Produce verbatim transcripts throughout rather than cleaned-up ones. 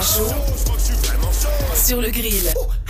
chaud sur le grill.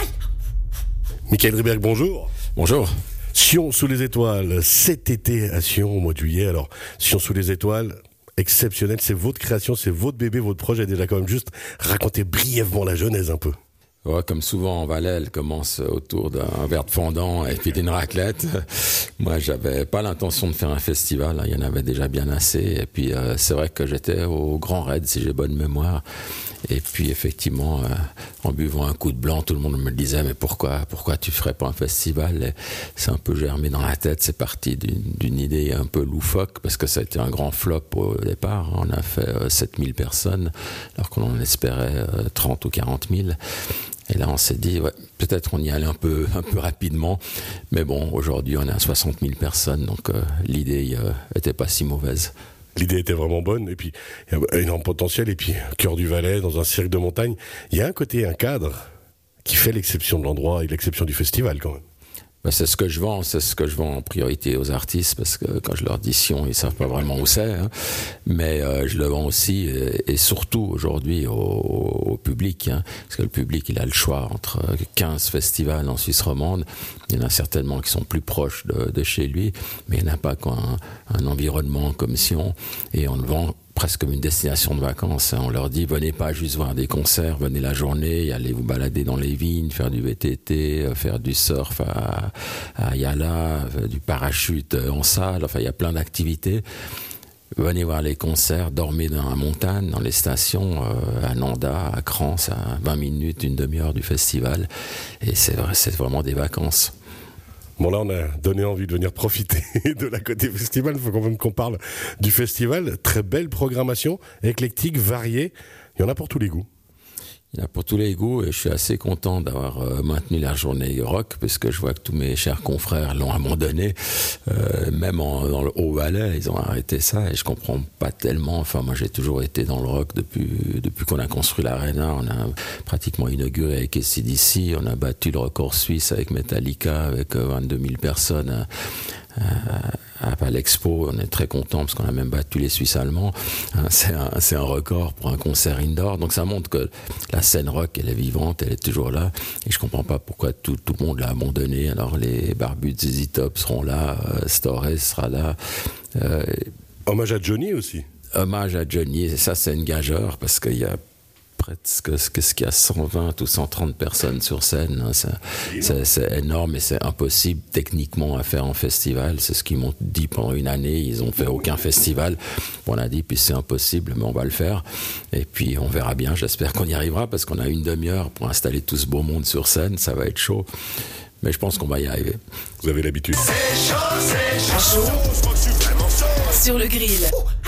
Michael Riberg, bonjour. Bonjour. Sion sous les étoiles, cet été à Sion au mois de juillet. Alors, Sion sous les étoiles, exceptionnel, c'est votre création, c'est votre bébé, votre projet. Déjà quand même juste raconter brièvement la genèse un peu. Ouais, comme souvent en Valais, elle commence autour d'un verre de fondant et puis d'une raclette. Moi, j'avais pas l'intention de faire un festival, hein, il y en avait déjà bien assez. Et puis, euh, c'est vrai que j'étais au Grand Raid, si j'ai bonne mémoire. Et puis, effectivement, euh, en buvant un coup de blanc, tout le monde me disait, mais pourquoi, pourquoi tu ferais pas un festival? Et c'est un peu germé dans la tête. C'est parti d'une, d'une idée un peu loufoque parce que ça a été un grand flop au départ. On a fait euh, sept mille personnes alors qu'on en espérait euh, trente ou quarante mille. Et là, on s'est dit, ouais, peut-être on y allait un peu, un peu rapidement. Mais bon, aujourd'hui, on est à soixante mille personnes. Donc, euh, l'idée euh, était pas si mauvaise. L'idée était vraiment bonne, et puis il y a un énorme potentiel, et puis cœur du Valais, dans un cirque de montagne, il y a un côté, un cadre, qui fait l'exception de l'endroit et l'exception du festival quand même. Ben, c'est ce que je vends, c'est ce que je vends en priorité aux artistes, parce que quand je leur dis Sion, ils savent pas vraiment où c'est, hein. Mais euh, je le vends aussi, et, et surtout aujourd'hui au, au public, hein, parce que le public, il a le choix entre quinze festivals en Suisse romande. Il y en a certainement qui sont plus proches de, de chez lui, mais il n'y en a pas qu'un un environnement comme Sion, et on le vend presque comme une destination de vacances. On leur dit, venez pas juste voir des concerts, venez la journée, allez vous balader dans les vignes, faire du V T T, faire du surf à, à Yala, du parachute en salle, enfin il y a plein d'activités. Venez voir les concerts, dormez dans la montagne, dans les stations, euh, à Nanda, à Crans, à vingt minutes, une demi-heure du festival. Et c'est, c'est vraiment des vacances. Bon, là, on a donné envie de venir profiter de la côté festival. Il faut quand même qu'on parle du festival. Très belle programmation, éclectique, variée. Il y en a pour tous les goûts. Il y en a pour tous les goûts, et je suis assez content d'avoir euh, maintenu la journée rock, parce que je vois que tous mes chers confrères l'ont abandonné. Euh, même en, dans le Haut-Valais, ils ont arrêté ça, et je comprends pas tellement. Enfin, moi, j'ai toujours été dans le rock depuis, depuis qu'on a construit l'Arena. On a pratiquement inauguré avec A C D C. On a battu le record suisse avec Metallica, avec euh, vingt-deux mille personnes. Euh, à l'Expo, on est très content parce qu'on a même battu les Suisses allemands. C'est un, c'est un record pour un concert indoor. Donc ça montre que la scène rock, elle est vivante, elle est toujours là. Et je comprends pas pourquoi tout, tout le monde l'a abandonné. Alors les barbus de Z Z Top seront là, euh, Storres sera là. Euh, Hommage à Johnny aussi. Hommage à Johnny, et ça c'est une gageure parce qu'il y a presque qu'est-ce qu'il y a cent vingt ou cent trente personnes sur scène, hein, c'est, c'est, c'est énorme et c'est impossible techniquement à faire en festival. C'est ce qu'ils m'ont dit pendant une année. Ils ont fait aucun festival. On a dit puis c'est impossible, mais on va le faire. Et puis on verra bien. J'espère qu'on y arrivera parce qu'on a une demi-heure pour installer tout ce beau monde sur scène. Ça va être chaud, mais je pense qu'on va y arriver. Vous avez l'habitude. C'est chaud, c'est chaud, chaud sur le grill.